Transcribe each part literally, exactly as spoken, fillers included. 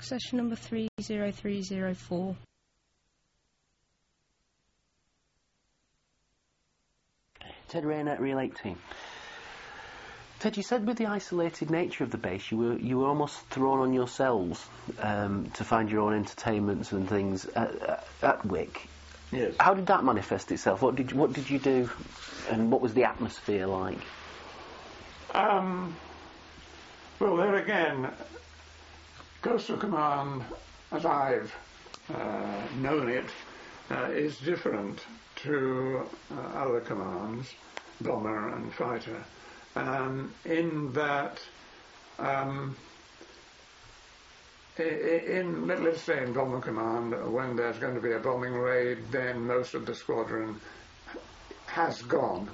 session number three zero three zero four. Ted Rayner, Reel eighteen. Ted, you said with the isolated nature of the base, you were you were almost thrown on yourselves um, to find your own entertainments and things at, at, at Wick. Yes. How did that manifest itself? What did what did you do, and what was the atmosphere like? Um, well, there again, Coastal Command, as I've uh, known it, uh, is different to uh, other commands, bomber and fighter, um, in that um, in, let's say in Bomber Command, when there's going to be a bombing raid, then most of the squadron has gone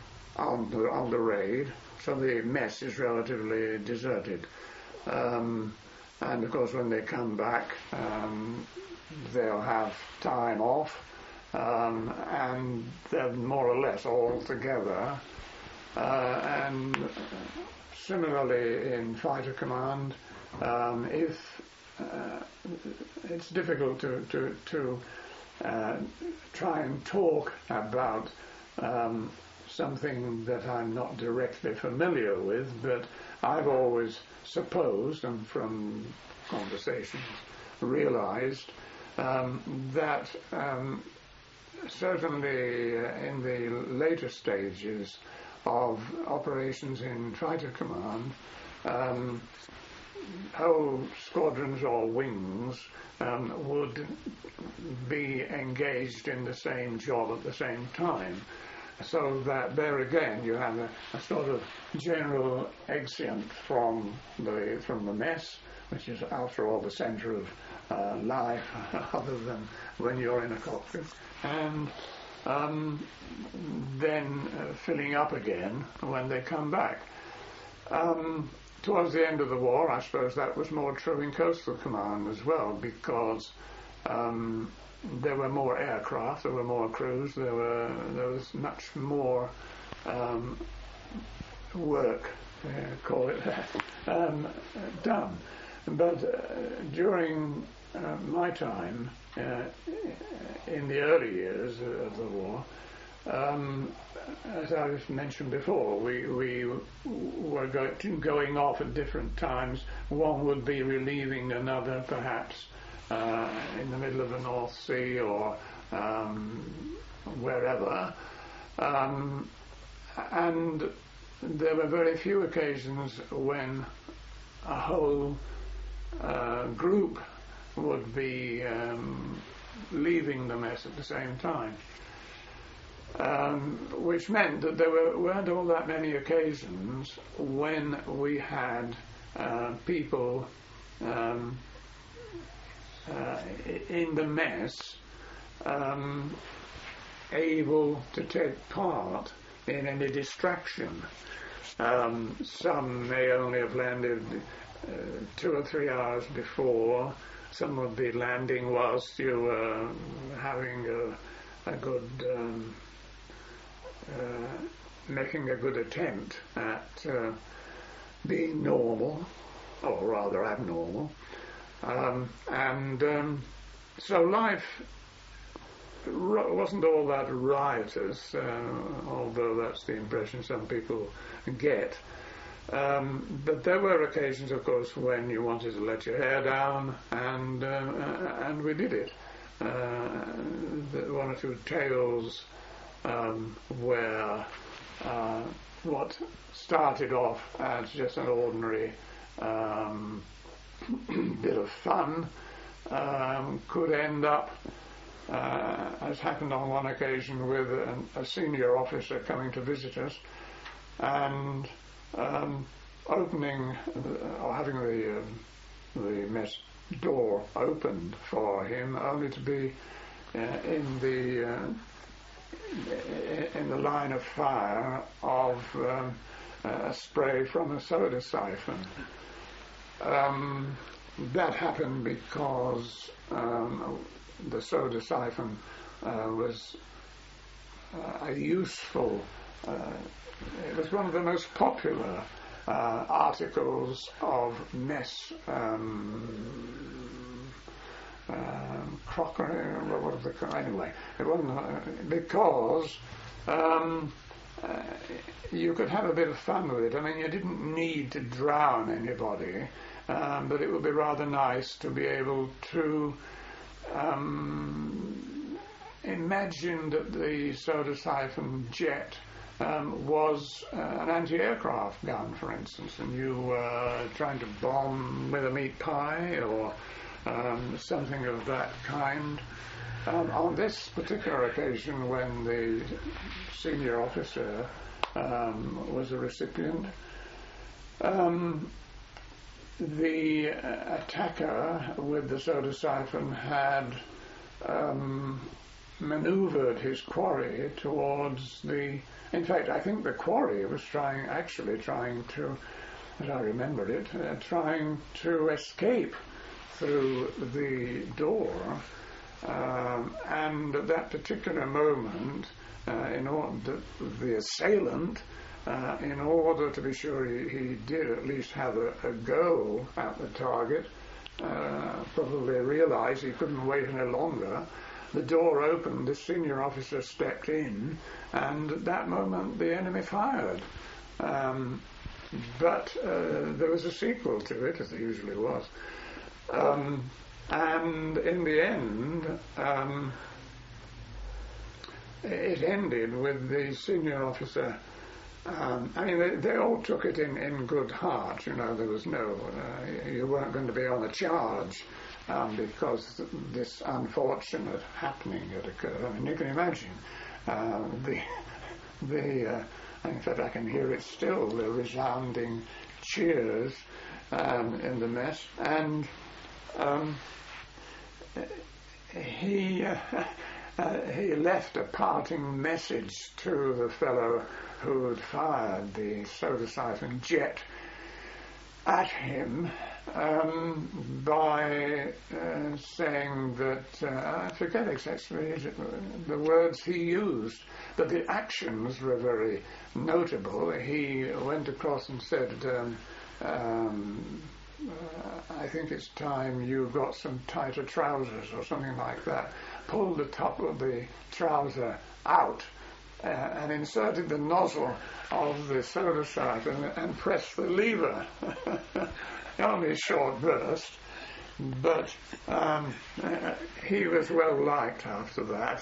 on the, on the raid, so the mess is relatively deserted. Um, and of course when they come back, um, they'll have time off, um, and they're more or less all together. Uh, and similarly in Fighter Command, um, if uh, it's difficult to, to, to uh, try and talk about um, something that I'm not directly familiar with, but I've always supposed, and from conversations realized, um, that um, certainly uh, in the later stages of operations in Fighter Command, um, whole squadrons or wings um, would be engaged in the same job at the same time. So that there again you have a, a sort of general exeunt from the from the mess, which is after all the centre of uh, life, other than when you're in a cockpit, and um, then uh, filling up again when they come back. Um, towards the end of the war, I suppose that was more true in Coastal Command as well, because um, there were more aircraft, there were more crews, there were there was much more um, work, uh, call it that, um, done. But uh, during uh, my time, uh, in the early years of the war, um, as I mentioned before, we we were go going off at different times. One would be relieving another, perhaps uh, in the middle of the North Sea or um, wherever, um, and there were very few occasions when a whole uh, group would be um, leaving the mess at the same time. Um, which meant that there were, weren't all that many occasions when we had uh, people um, uh, in the mess um, able to take part in any distraction. Um, some may only have landed uh, two or three hours before. Some would be landing whilst you were having a, a good um, Uh, making a good attempt at uh, being normal, or rather abnormal, um, and um, so life r wasn't all that riotous, uh, although that's the impression some people get. Um, but there were occasions, of course, when you wanted to let your hair down, and uh, and we did it. Uh, the one or two tales Um, where uh, what started off as just an ordinary um, bit of fun um, could end up, uh, as happened on one occasion with an, a senior officer coming to visit us and um, opening uh, or having the, um, the mess door opened for him, only to be uh, in the uh, in the line of fire of um, a spray from a soda siphon. Um, that happened because um, the soda siphon uh, was uh, a useful, uh, it was one of the most popular uh, articles of mess um, crockery, what was the, anyway, it wasn't, uh, because um, uh, you could have a bit of fun with it. I mean, you didn't need to drown anybody, um, but it would be rather nice to be able to um, imagine that the soda siphon jet Um, was uh, an anti-aircraft gun, for instance, and you were uh, trying to bomb with a meat pie or um, something of that kind. Um, on this particular occasion, when the senior officer um, was a recipient, um, the uh, attacker with the soda siphon had um, manoeuvred his quarry towards the... In fact, I think the quarry was trying, actually trying to, as I remember it, uh, trying to escape through the door. Um, and at that particular moment, uh, in order, the assailant, uh, in order to be sure he, he did at least have a, a go at the target, uh, probably realized he couldn't wait any longer. The door opened, the senior officer stepped in, and at that moment the enemy fired. Um, but uh, there was a sequel to it, as there usually was. Um, and in the end, um, it ended with the senior officer. Um, I mean, they, they all took it in, in good heart, you know, there was no, uh, you weren't going to be on a charge. Um, because this unfortunate happening had occurred. I mean, you can imagine uh, the, the uh, in fact, I can hear it still, the resounding cheers um, in the mess. And um, he, uh, uh, he left a parting message to the fellow who had fired the soda siphon jet at him, um, by uh, saying that, uh, I forget exactly the words he used, but the actions were very notable. He went across and said, um, um, uh, I think it's time you got some tighter trousers, or something like that. Pulled the top of the trouser out uh, and inserted the nozzle of the soda siphon and pressed the lever. Only a short burst, but um, uh, he was well liked after that.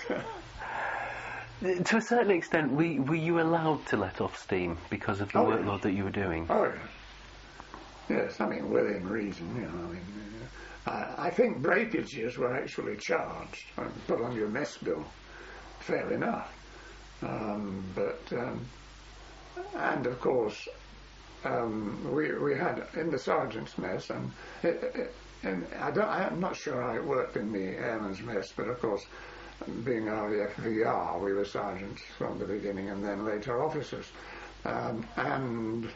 To a certain extent, were, were you allowed to let off steam because of the oh, workload yes. that you were doing? Oh, yes. Yes, I mean, within reason, you know. I mean, uh, I think breakages were actually charged and put on your mess bill. Fair enough. Um, but, um, and of course, um, we we had in the sergeant's mess, and, it, it, and I don't, I'm not sure how it worked in the airman's mess, but of course, being R A F V R, we were sergeants from the beginning and then later officers. Um, and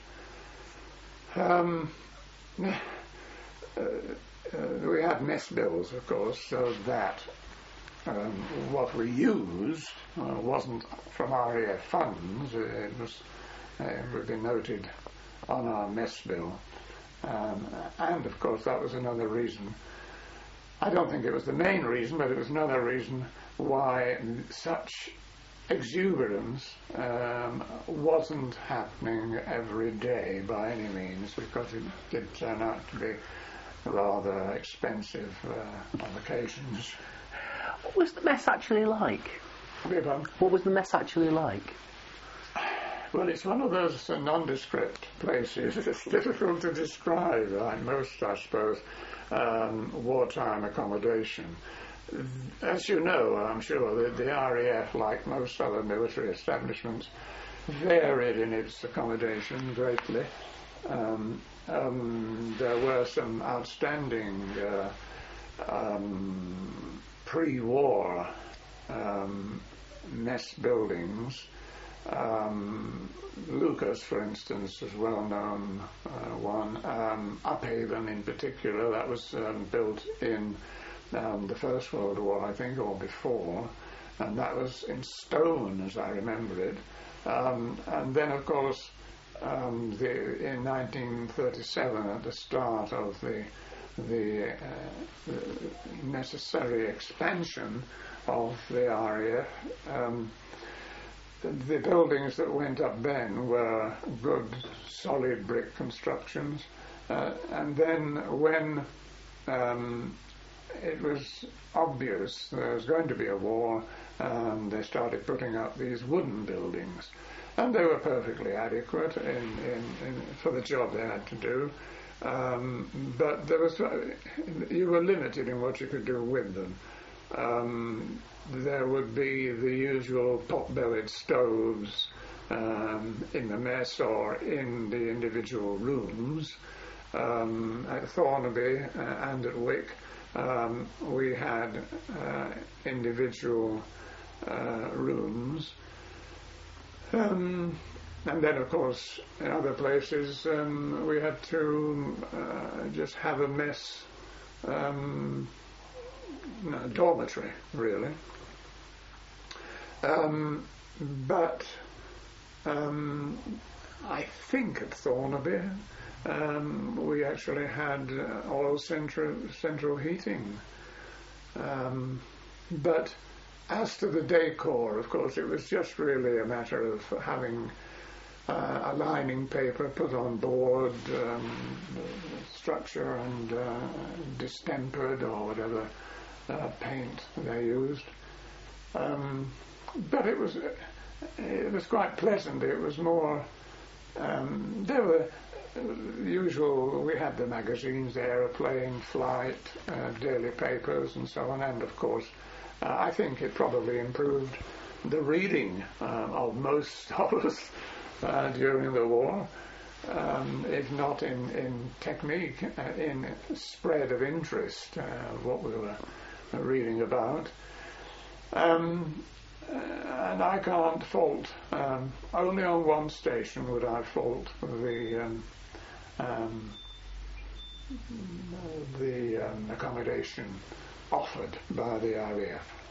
um, uh, uh, we had mess bills, of course, so that um, what we used uh, wasn't from R A F funds. It was uh, it would be noted on our mess bill. Um, and of course that was another reason. I don't think it was the main reason, but it was another reason why such exuberance um, wasn't happening every day by any means, because it did turn out to be rather expensive uh, on occasions. What was the mess actually like? What was the mess actually like? Well, it's one of those uh, nondescript places. It's difficult to describe, like most, I suppose, um, wartime accommodation. As you know, I'm sure, the, the R A F, like most other military establishments, varied in its accommodation greatly. Um, um, there were some outstanding uh, um, pre-war um, mess buildings. Um, Lucas, for instance, is well-known uh, one. Um, Uphaven, in particular, that was um, built in um, the First World War, I think, or before, and that was in stone, as I remember it. Um, and then, of course, um, the, in nineteen thirty-seven, at the start of the the, uh, the necessary expansion of the R A F. Um, the, the buildings that went up then were good, solid brick constructions. Uh, and then when um, it was obvious there was going to be a war, um, they started putting up these wooden buildings. And they were perfectly adequate in, in, in, for the job they had to do. Um, but there was, you were limited in what you could do with them. Um, there would be the usual pot-bellied stoves um, in the mess or in the individual rooms. Um, at Thornaby uh, and at Wick, um, we had uh, individual uh, rooms. Um, and then, of course, in other places, um, we had to uh, just have a mess um, no, dormitory, really. Um, but um, I think at Thornaby um, we actually had uh, oil central, central heating. Um, but as to the decor, of course, it was just really a matter of having uh, a lining paper put on board, um, the structure and uh, distempered or whatever uh, paint they used. Um, but it was it was quite pleasant. It was more. Um, there were usual. We had the magazines, the Aeroplane, Flight, uh, daily papers, and so on, and of course. Uh, I think it probably improved the reading uh, of most scholars uh, during the war, um, if not in, in technique, uh, in spread of interest, uh, what we were reading about. Um, and I can't fault, um, only on one station would I fault the um, um, the um, accommodation offered by the R A F.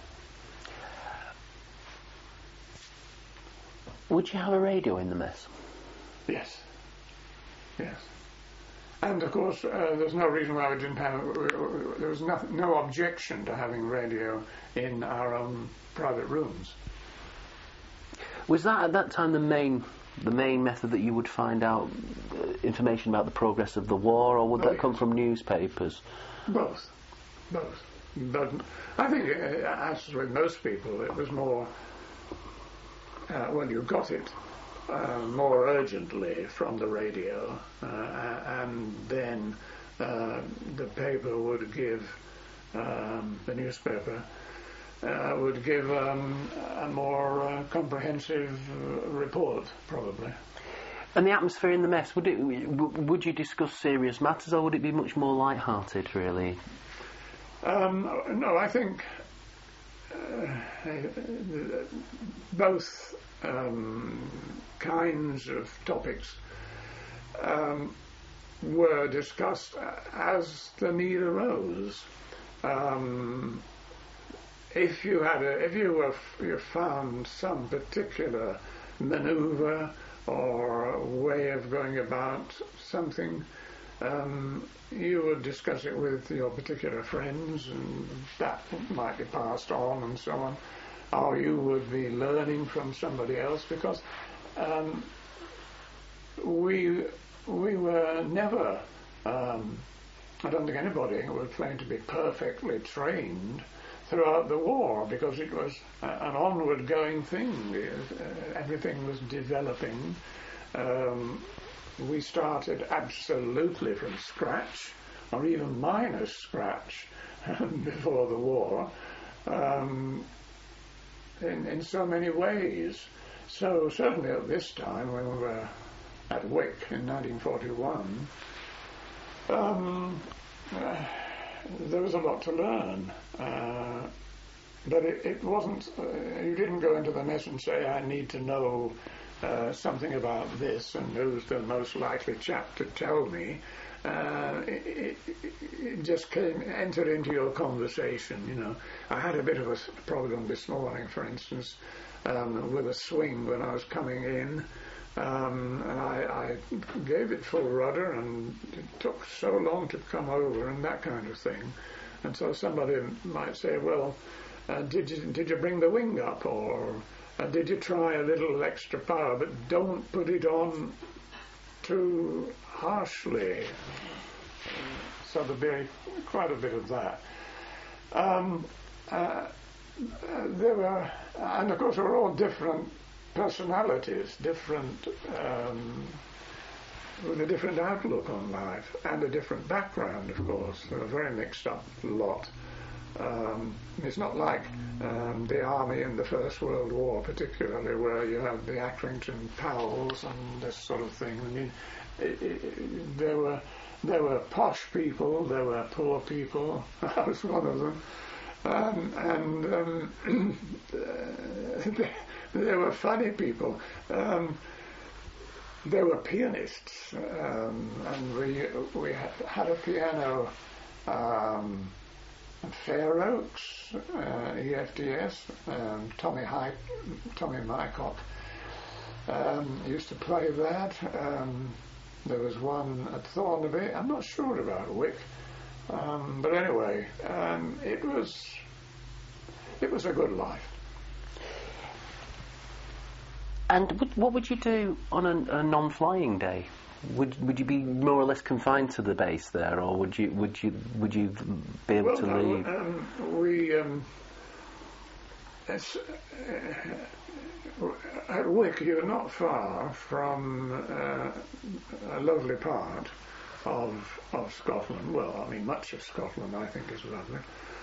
Would you have a radio in the mess? Yes. Yes. And of course, uh, there's no reason why we didn't have. There was no, no objection to having radio in our own private rooms. Was that at that time the main the main method that you would find out uh, information about the progress of the war, or would Oh, that yes. come from newspapers? Both. Both. But I think, uh, as with most people, it was more, uh, well, you got it uh, more urgently from the radio, uh, and then uh, the paper would give, um, the newspaper, uh, would give um, a more uh, comprehensive uh, report, probably. And the atmosphere in the mess, would it? W- would you discuss serious matters, or would it be much more light-hearted, really? Um, no, I think uh, both um, kinds of topics um, were discussed as the need arose. Um, if you had a, if you were you found some particular manoeuvre or way of going about something, um, you would discuss it with your particular friends, and that might be passed on and so on. Or you would be learning from somebody else, because um, we we were never, um, I don't think anybody would claim to be perfectly trained throughout the war, because it was an onward going thing. Everything was developing. Um, we started absolutely from scratch, or even minus scratch, before the war, um, in, in so many ways. So certainly at this time, when we were at Wick in nineteen forty-one, um, uh, there was a lot to learn. Uh, but it, it wasn't, uh, you didn't go into the mess and say, I need to know uh, something about this, and who's the most likely chap to tell me. Uh, it, it, it just came, entered into your conversation, you know. I had a bit of a problem this morning, for instance, um, with a swing when I was coming in. Um, and I, I gave it full rudder, and it took so long to come over, and that kind of thing. And so somebody might say, well, uh, did you did you bring the wing up, or uh, did you try a little extra power, but don't put it on too harshly. So there'd be quite a bit of that. Um, uh, there were, and of course, they were all different personalities, different, um, with a different outlook on life and a different background, of course. They were a very mixed up lot. Um, it's not like um, the army in the First World War, particularly, where you have the Accrington Powells and this sort of thing. I mean, it, it, there were there were posh people, there were poor people. I was one of them, um, and um, there, there were funny people. Um, there were pianists, um, and we we had a piano. Um, Fair Oaks, uh, E F D S, um, Tommy High, Tommy Mycott um, used to play that. Um, there was one at Thornaby. I'm not sure about Wick, um, but anyway, um, it was it was a good life. And w- what would you do on a, a non-flying day? Would would you be more or less confined to the base there, or would you would you would you be able well, to no, leave? Um, we um, it's, uh, at Wick, you're not far from uh, a lovely part of of Scotland. Well, I mean, much of Scotland, I think, is lovely.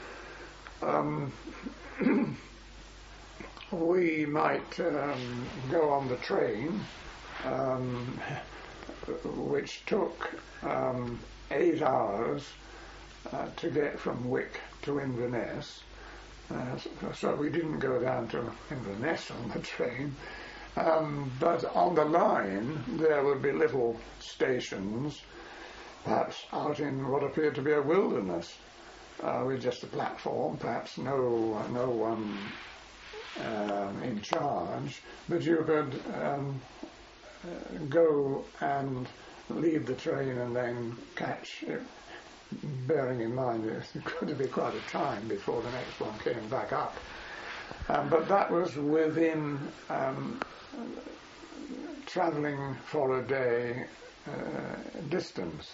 Um, we might um, go on the train. Um, which took um, eight hours uh, to get from Wick to Inverness. Uh, so, so we didn't go down to Inverness on the train. Um, but on the line, there would be little stations, perhaps out in what appeared to be a wilderness, uh, with just a platform, perhaps no, no one um, in charge, but you could um, Uh, go and leave the train and then catch it, bearing in mind it could be quite a time before the next one came back up. Um, but that was within um, travelling for a day uh, distance.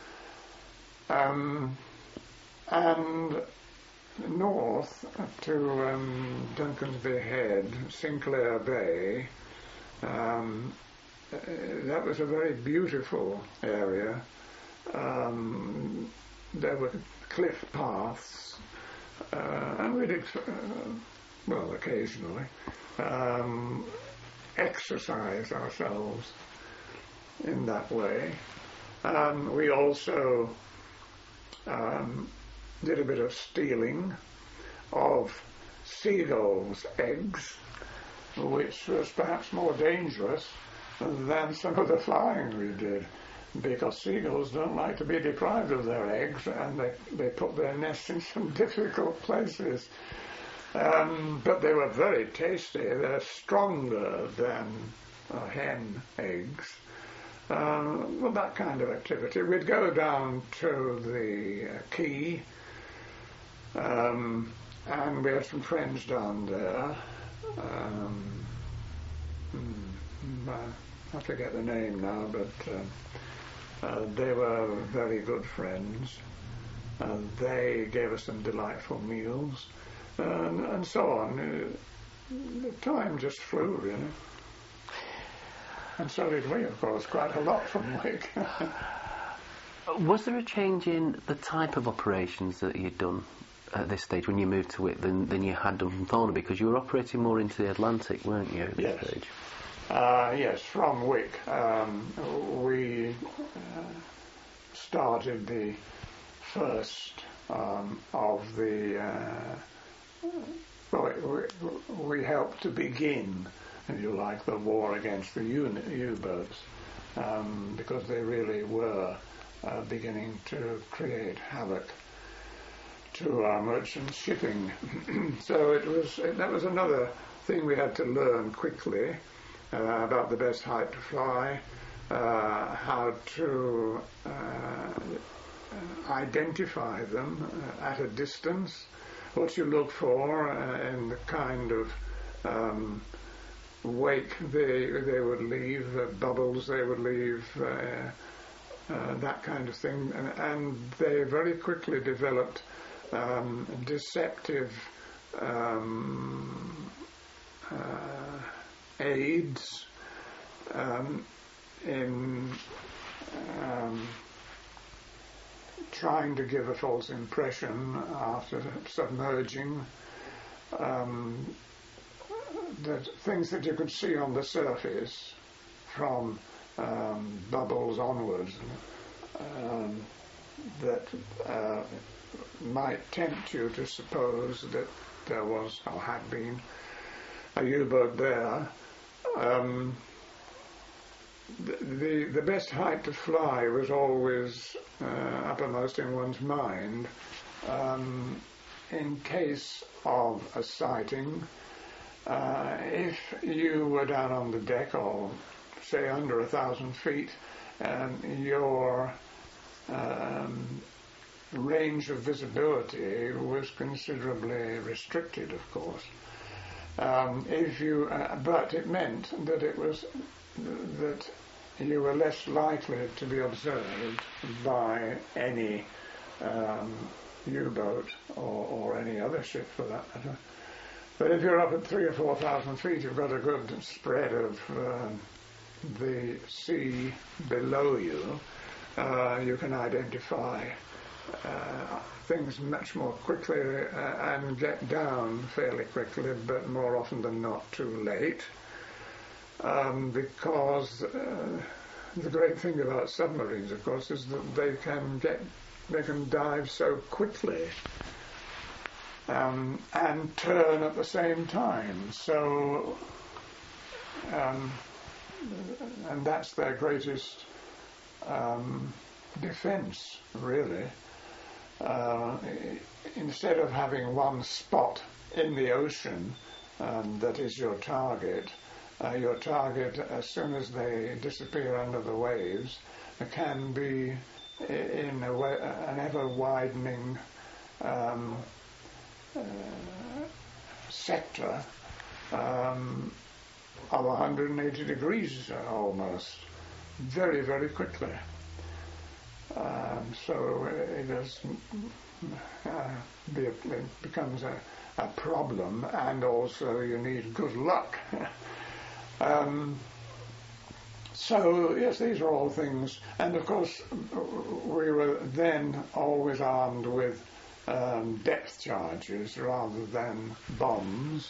Um, and north to um, Duncansby Head, Sinclair Bay, um, Uh, that was a very beautiful area. Um, there were cliff paths, uh, and we did, uh, well, occasionally, um, exercise ourselves in that way. Um, we also um, did a bit of stealing of seagulls' eggs, which was perhaps more dangerous than some of the flying we did, because seagulls don't like to be deprived of their eggs, and they, they put their nests in some difficult places. Um, but they were very tasty. They're stronger than uh, hen eggs. Um, well, that kind of activity. We'd go down to the uh, quay, um, and we had some friends down there. Um, hmm, uh, I forget the name now, but uh, uh, they were very good friends. Uh, they gave us some delightful meals, and, and so on. Uh, the time just flew, really. And so did we, of course, quite a lot from Wick. Was there a change in the type of operations that you'd done at this stage when you moved to Wick than, than you had done from Thornaby? Because you were operating more into the Atlantic, weren't you, at this Yes. stage? Uh, yes, from Wick. Um, we uh, started the first um, of the... Uh, well, we, we helped to begin, if you like, the war against the U- U-boats, um, because they really were uh, beginning to create havoc to our merchant shipping. So it was it, that was another thing we had to learn quickly, uh, about the best height to fly, uh, how to uh, uh, identify them uh, at a distance, what you look for uh, in the kind of um, wake they they would leave, uh, bubbles they would leave, uh, uh, that kind of thing, and, and they very quickly developed um, deceptive um, uh, aids um, in um, trying to give a false impression after submerging. Um, that things that you could see on the surface from um, bubbles onwards um, that uh, might tempt you to suppose that there was or had been a U-boat there. Um, the, the the best height to fly was always uh, uppermost in one's mind um, in case of a sighting. Uh, if you were down on the deck, or say under a thousand feet, and your um, range of visibility was considerably restricted, of course. Um, if you, uh, but it meant that it was that you were less likely to be observed by any um, U-boat or, or any other ship, for that matter. But if you're up at three or four thousand feet, you've got a good spread of um, the sea below you. Uh, you can identify uh, things much more quickly uh, and get down fairly quickly, but more often than not too late. Um, because uh, the great thing about submarines, of course, is that they can get they can dive so quickly. Um, and turn at the same time. So, um, and that's their greatest um, defense, really. Uh, instead of having one spot in the ocean um, that is your target, uh, your target, as soon as they disappear under the waves, can be in a way, an ever-widening um, Uh, sector um, of one hundred eighty degrees almost, very, very quickly. Um, so it, is, uh, be a, it becomes a, a problem, and also you need good luck. um, so, yes, these are all things. And, of course, we were then always armed with Um, depth charges rather than bombs.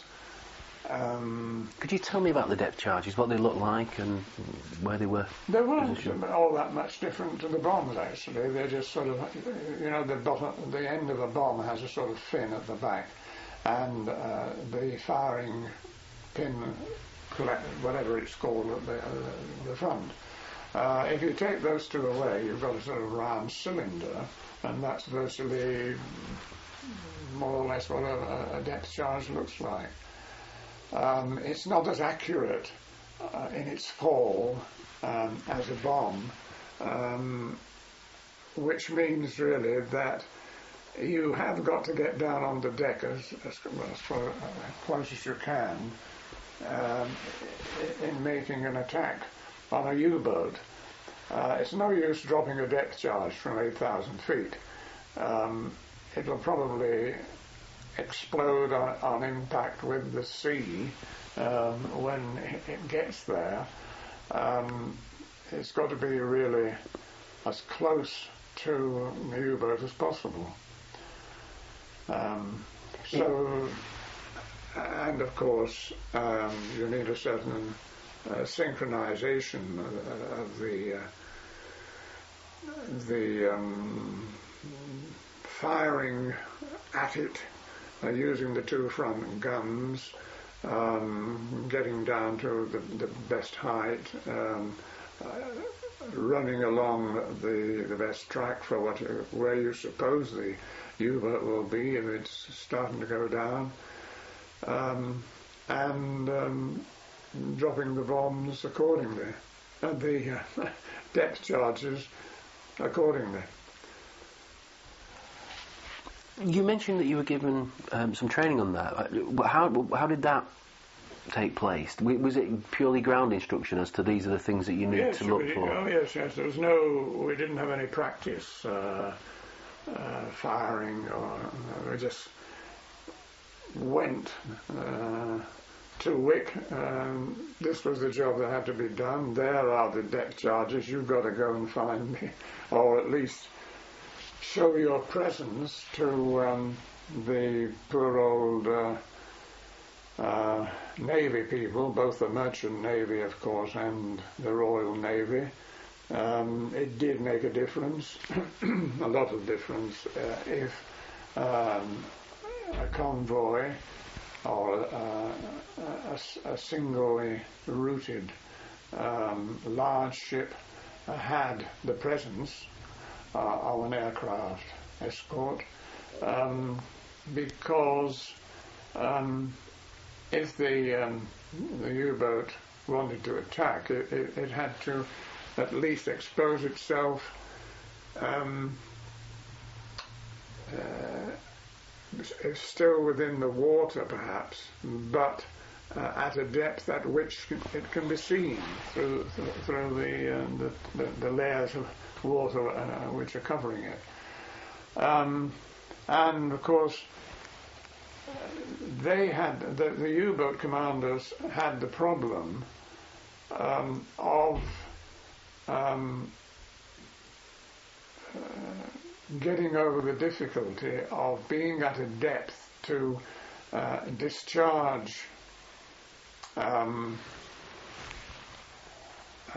Um, Could you tell me about the depth charges, what they look like and where they were? They weren't positioned? all that much different to the bombs, actually. They're just sort of, you know, the bottom, the end of a bomb has a sort of fin at the back, and uh, the firing pin, whatever it's called, at the, uh, the front. Uh, if you take those two away, you've got a sort of round cylinder, and that's virtually more or less what a, a depth charge looks like. Um, it's not as accurate uh, in its fall um, as a bomb, um, which means really that you have got to get down on the deck as, as, as, far, as close as you can um, in making an attack on a U-boat. Uh, it's no use dropping a depth charge from eight thousand feet. Um, it will probably explode on, on impact with the sea um, when it gets there. Um, it's got to be really as close to the U-boat as possible. Um, so, and of course, um, you need a certain uh, synchronization of, of the uh, the um, firing at it uh, using the two front guns, um, getting down to the, the best height, um, uh, running along the the best track for what where you suppose the U-boat will be if it's starting to go down, um, and um, dropping the bombs accordingly, and uh, the uh, depth charges accordingly. You mentioned that you were given um, some training on that. Uh, How how did that take place? W- Was it purely ground instruction as to these are the things that you need Yes, to look we, for? oh yes, yes. There was no, we didn't have any practice uh, uh, firing, or uh, we just went uh, to Wick. Um, this was the job that had to be done. There are the depth charges. You've got to go and find me, or at least show your presence to um, the poor old uh, uh, Navy people, both the Merchant Navy, of course, and the Royal Navy. Um, it did make a difference, a lot of difference, uh, if um, a convoy or uh, a, a singly routed um, large ship uh, had the presence uh, of an aircraft escort, um, because um, if the um, the U-boat wanted to attack, it, it, it had to at least expose itself um, uh, it's still within the water perhaps, but uh, at a depth at which it can be seen through through the uh, the, the, the layers of water uh, which are covering it. Um, and of course, they had the, the U-boat commanders had the problem um, of um, uh, getting over the difficulty of being at a depth to uh, discharge um, uh,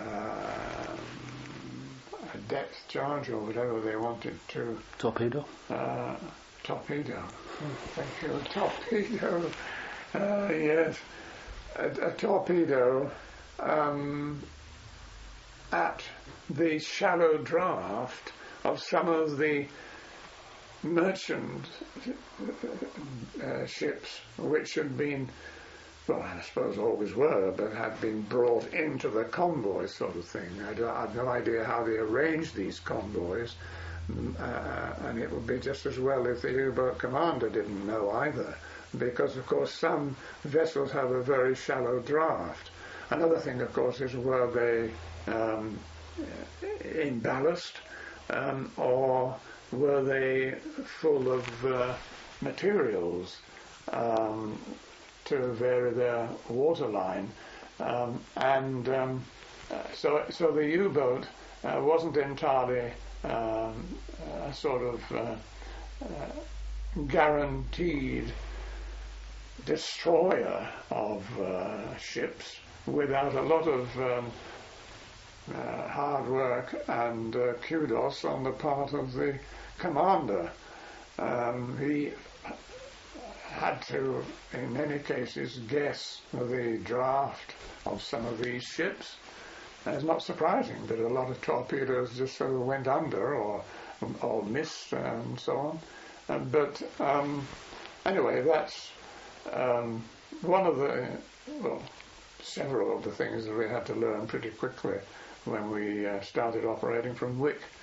a depth charge or whatever they wanted to. Torpedo? Uh, torpedo. Oh, thank you. A torpedo. Uh, yes. A, a torpedo um, at the shallow draft of some of the merchant uh, ships which had been, well, I suppose always were, but had been brought into the convoy sort of thing. I, don't, I have no idea how they arranged these convoys, uh, and it would be just as well if the U-boat commander didn't know either, because, of course, some vessels have a very shallow draft. Another thing, of course, is were they um, in ballast, Um, or were they full of uh, materials um, to vary their waterline? Um, and um, uh, so, so the U-boat uh, wasn't entirely um, a sort of uh, uh, guaranteed destroyer of uh, ships without a lot of um, Uh, hard work and uh, kudos on the part of the commander. Um, he had to, in many cases, guess the draft of some of these ships. And it's not surprising that a lot of torpedoes just sort of went under or or missed and so on. Uh, but um, anyway, that's um, one of the, well, several of the things that we had to learn pretty quickly when we uh, started operating from Wick.